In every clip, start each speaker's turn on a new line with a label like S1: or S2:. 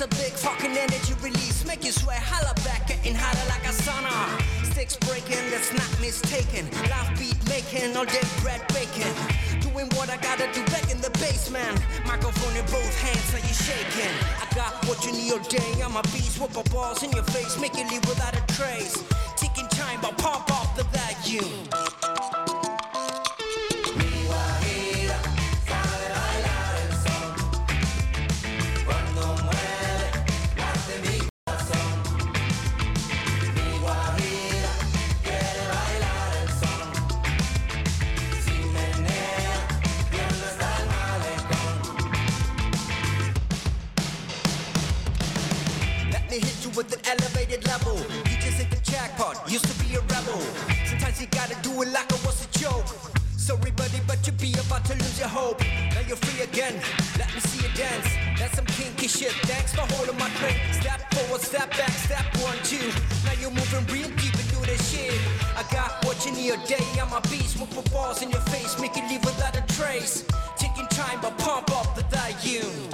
S1: a big fucking energy release. Make you sweat, holla back, getting hotter like a sauna. Sticks breaking, that's not mistaken. Live beat making, all day bread baking. Doing what I gotta do back in the basement. Microphone in both hands, are you shaking? I got what you need all day, I'm a beast. Whoop my balls in your face, make you leave without a trace. Taking time, but pump up the vacuum. With an elevated level, you just hit the jackpot. Used to be a rebel. Sometimes you gotta do it like it was a joke. Sorry, buddy, but you be about to lose your hope. Now you're free again. Let me see you dance. That's some kinky shit. Thanks for holding my drink. Step forward, step back, step 1, 2. Now you're moving real deep into this shit. I got what you need all day. I'm a beast with the balls in your face, make you leave without a trace. Taking time, but pump up the volume.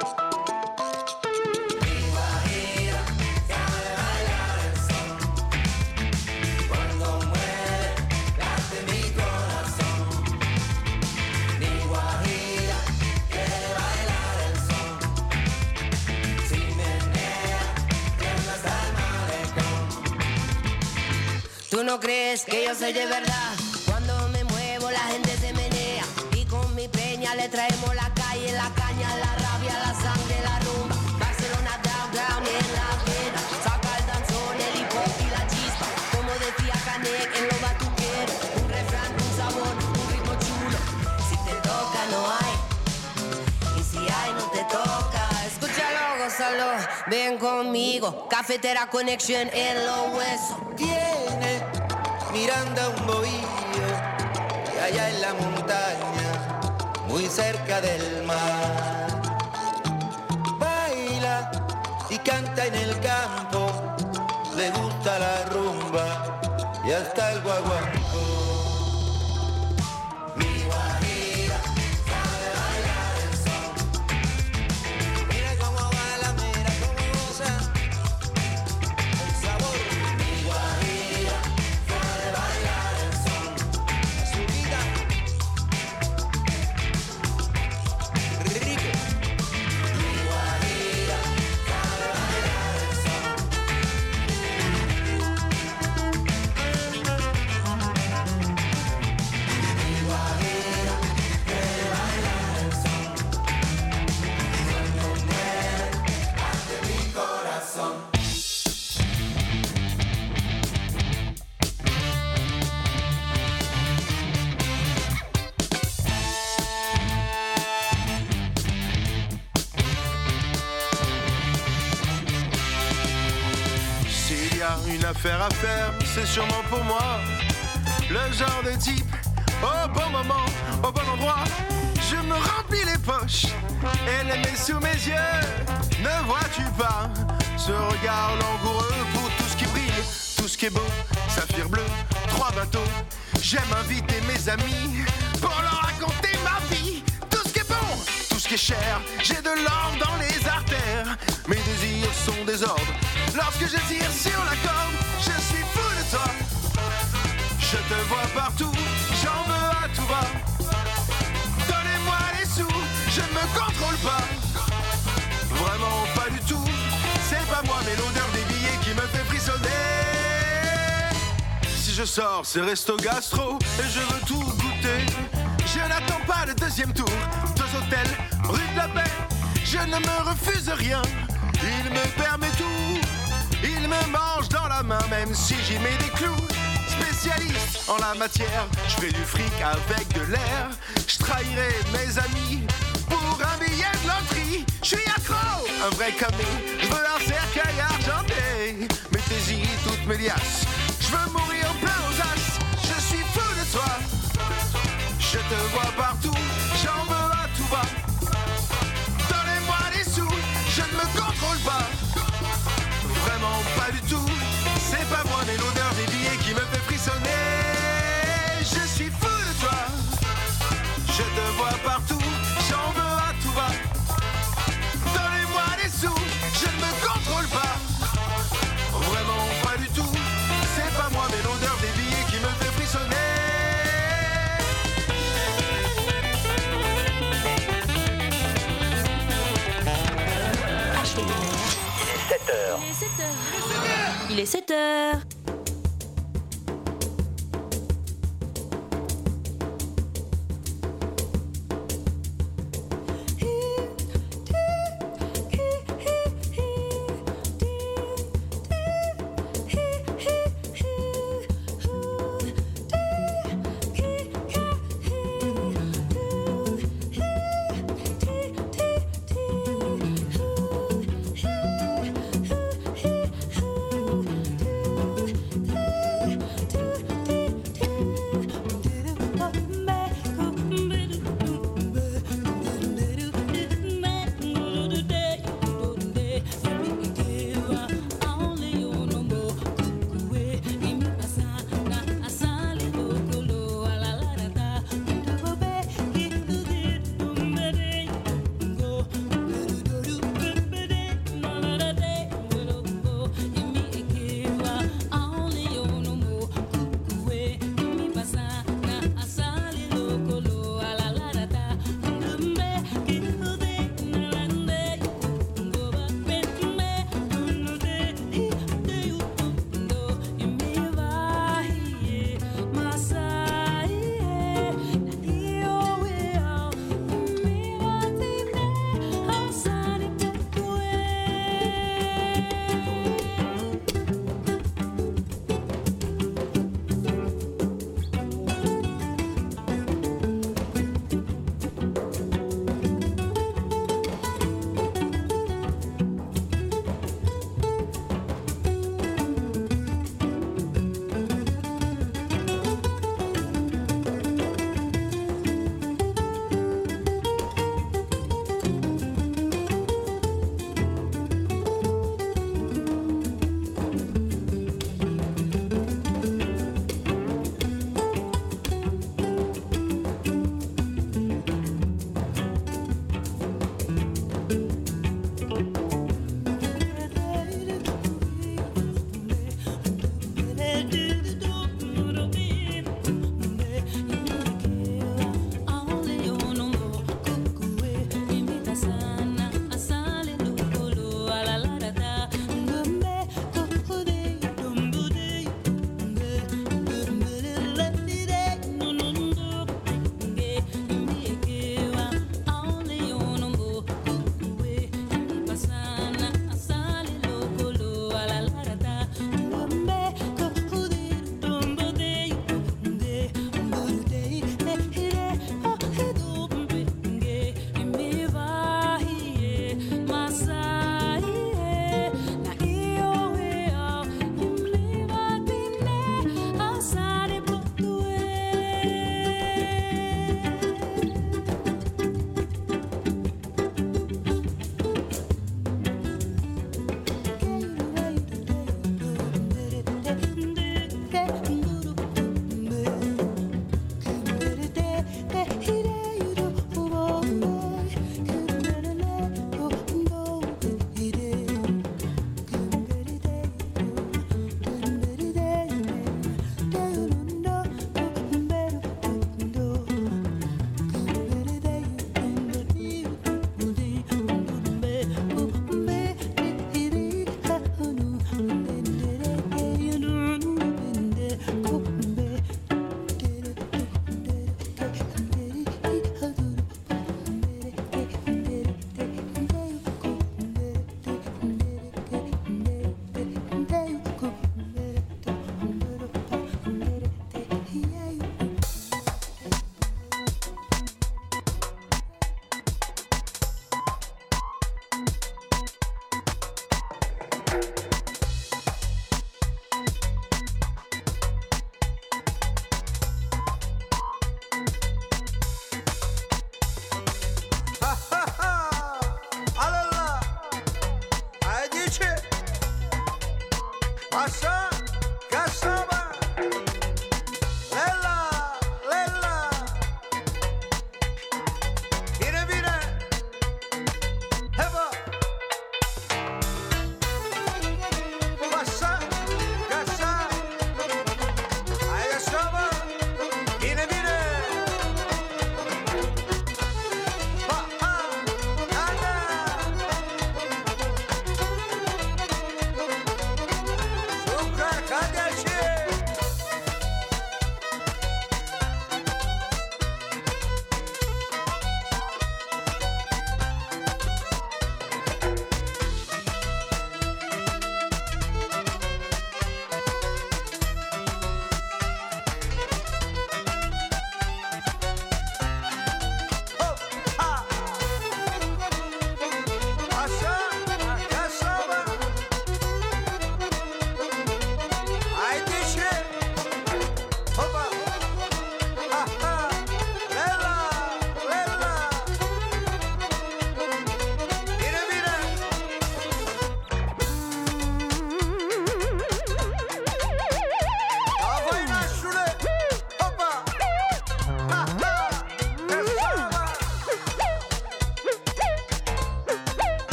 S2: Tú no crees que yo soy de verdad. Cuando me muevo la gente se menea. Y con mi peña le traemos la calle, la caña, la rabia, la sangre, la rumba. Barcelona downtown en la vena. Saca el danzón, el hip hop y la chispa. Como decía Canek en lo batuquero. Un refrán, un sabor, un ritmo chulo. Si te toca no hay. Y si hay no te toca. Escúchalo, gózalo, ven conmigo. Cafetera Connection en los huesos.
S3: Tiene Miranda un bohío y allá en la montaña, muy cerca del mar. Baila y canta en el campo, le gusta la rumba y hasta el guaguancó.
S4: Une affaire à faire, c'est sûrement pour moi. Le genre de type, au bon moment, au bon endroit. Je me remplis les poches et les mets sous mes yeux. Ne vois-tu pas ce regard langoureux pour tout ce qui brille, tout ce qui est beau, saphir bleu, 3 bateaux. J'aime inviter mes amis pour leur raconter ma vie. Tout ce qui est bon, tout ce qui est cher. J'ai de l'or dans les artères. Mes désirs sont désordres. Lorsque je tire sur la corde, je suis fou de toi. Je te vois partout, j'en veux à tout va. Donnez-moi les sous, je ne me contrôle pas. Vraiment pas du tout. C'est pas moi mais l'odeur des billets qui me fait frissonner. Si je sors, c'est resto gastro et je veux tout goûter. Je n'attends pas le deuxième tour. 2 hôtels, rue de la Paix. Je ne me refuse rien. Il me permet tout. Il me mange dans la main même si j'y mets des clous. Spécialiste en la matière, je fais du fric avec de l'air. Je trahirai mes amis pour un billet de loterie. Je suis accro, un vrai commis. Je veux un cercueil argenté. Mettez-y toutes mes liasses. Je veux mourir plein aux as. Je suis fou de toi. Je te vois partout, j'en veux à tout va. Donnez-moi les sous, je ne me contrôle pas. Vraiment pas du tout. C'est pas moi mais l'odeur des billets qui me fait frissonner. Je suis fou de toi. Je te vois partout, j'en veux à tout va. Donnez-moi les sous, je
S5: Il est 7h.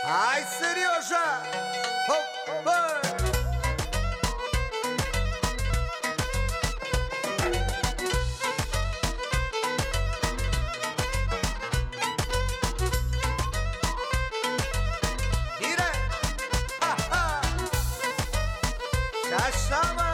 S3: Ai, seriosa! Oh, oh. Mira! Ah, ah. Caçava!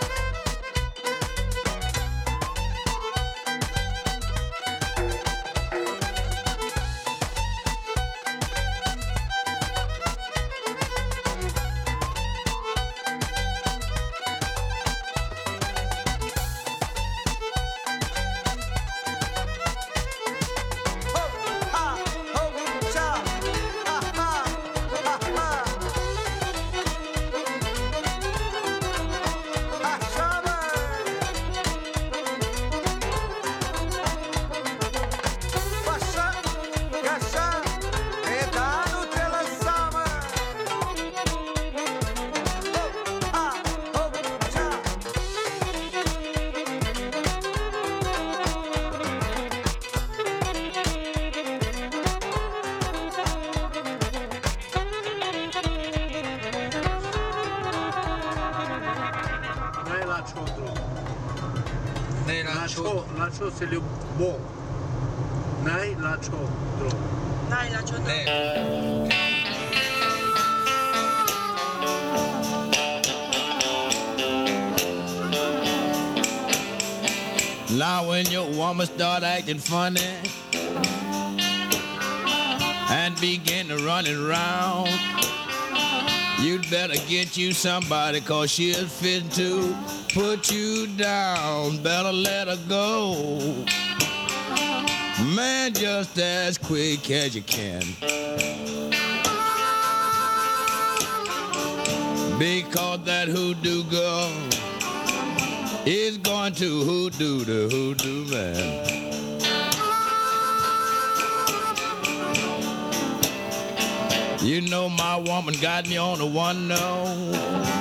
S5: Lacho c'est le bon. Nai lacho dro.
S6: Nai lacho dro.
S7: Now when your woman start acting funny and begin to running around, you'd better get you somebody, cause she's fit to put you down. Better let her go, man, just as quick as you can. Because that hoodoo girl is going to hoodoo the hoodoo man. You know my woman got me on the one no.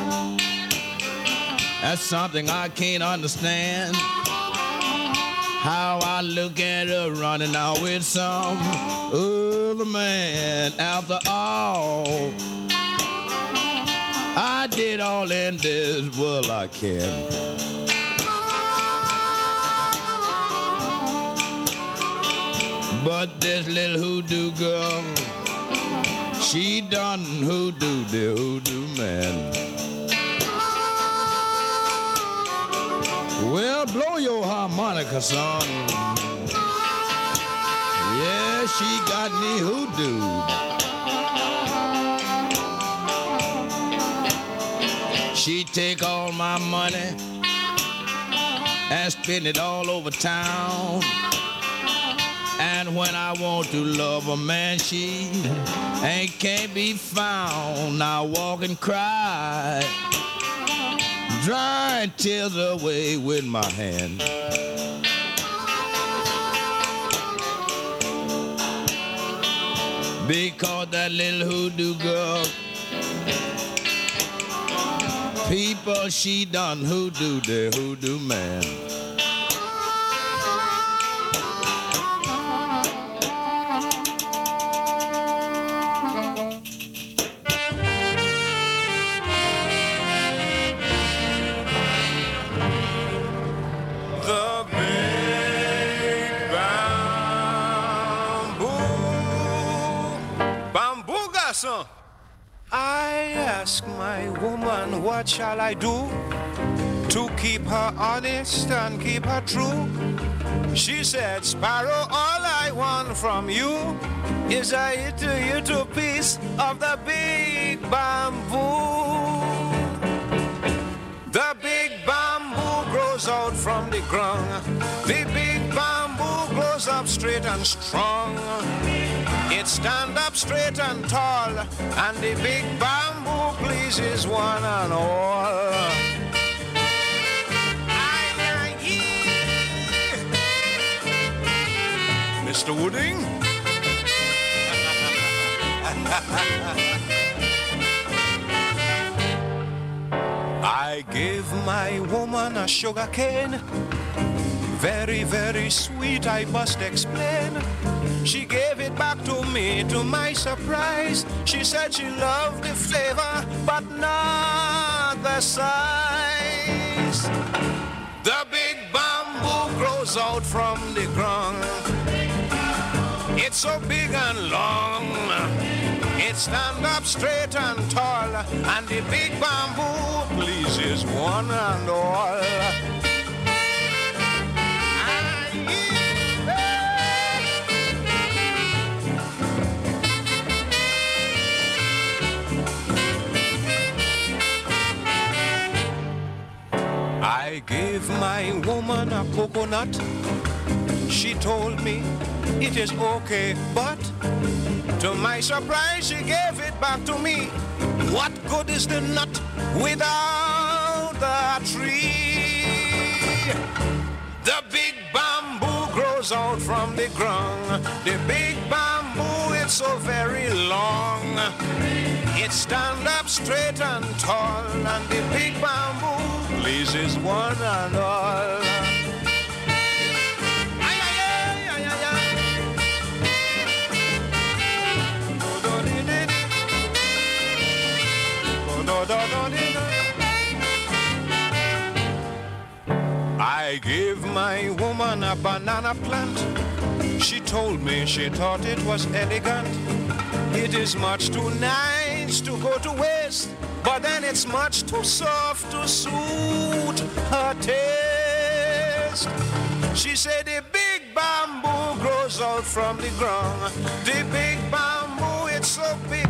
S7: That's something I can't understand. How I look at her running out with some other man. After all, I did all in this world I can. But this little hoodoo girl, she done hoodoo the hoodoo man. Well, blow your harmonica, son. Yeah, she got me hoodooed. She take all my money and spend it all over town. And when I want to love a man, she can't be found. I walk and cry, drying tears away with my hand. Because that little hoodoo girl, people, she done hoodoo the hoodoo man.
S4: I ask my woman, what shall I do to keep her honest and keep her true? She said, Sparrow, all I want from you is a little piece of the big bamboo. The big bamboo grows out from the ground. The big bamboo grows up straight and strong. It stand up straight and tall, and the big bamboo pleases one and all. Mr. Wooding? I gave my woman a sugar cane, very, very sweet, I must explain.
S8: she gave it back to me. To my surprise, she said she loved the flavor, but not the size. The big bamboo grows out from the ground. It's so big and long. It stands up straight and tall, and the big bamboo pleases one and all. I gave my woman a coconut. She told me it is okay, but to my surprise, she gave it back to me. What good is the nut without the tree? The big bamboo grows out from the ground. The big bamboo, it's so very long. It stands up straight and tall, and the big bamboo pleases one and all. I gave my woman a banana plant. She told me she thought it was elegant. It is much too nice to go to waste, but then it's much too soft to suit her taste. She said the big bamboo grows out from the ground. The big bamboo, it's so big.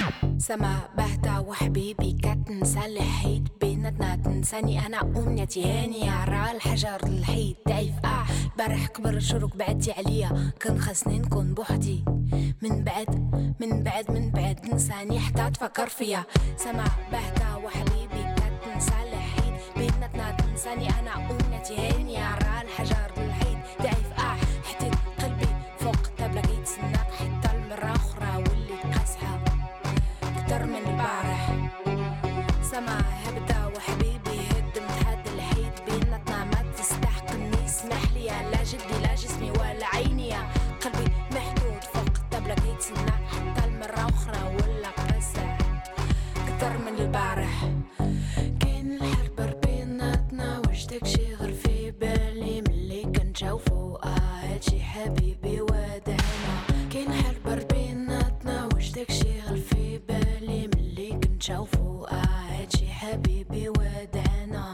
S9: سما بهتا وحبيبي كتنسى الحيط بيناتنا تنساني انا امنيتي هاني على الحجر الحيط ضعيف البارح كبر شروق بعدتي عليا كان خاصني نكون بوحدي من بعد نساني حتى تفكر فيا سما بهتا وحبيبي كتنسى الحيط بيناتنا تنساني انا امنيتي هاني على الحجر الحيط ضعيف حتى قلبي فوق الطابلة كيتسناك حتى المرة اخرى وليت قاسحة أكتر من البارح سما هبدا وحبيبي هدمت هاد الحيط بيناتنا ما تستحقني اسمح لي لا جدي لا جسمي ولا عيني قلبي محدود فوق الطابلة كيتسنى حتى المرة أخرى ولا قاسح أكتر من البارح كاين الحرب بيناتنا واش داكشي غير في بالي ملي كنشوفو هادشي حبيبي ودعنا كاين حرب بيناتنا واش داكشي غير في بالي ملي كنشوفو هادشي حبيبي ودعنا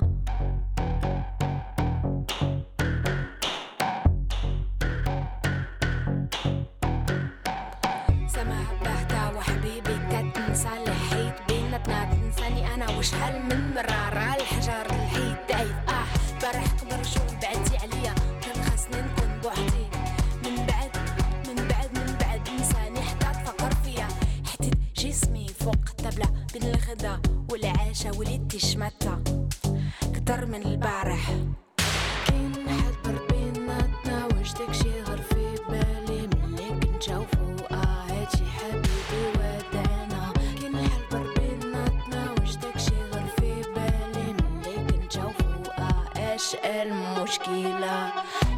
S9: سما بهتا وحبيبي كتنسى الحيط بيناتنا تنساني انا وشحال من مرة راه الحجر الحيط ضعيف بارح كبر شو بعدتي عليا كان خاصني نكون بوحدي من بعد نساني حتى تفكر فيا حتى جسمي فوق الطابلة بين الغدا والعشاء وليت تشمتها كتر من البارح كاين حد بيناتنا واش داكشي غير في بالي ملي كنشوفو هادشي حبيبي ودعنا كاين حد بيناتنا واش داكشي غير في بالي ملي كنشوفو اش المشكلة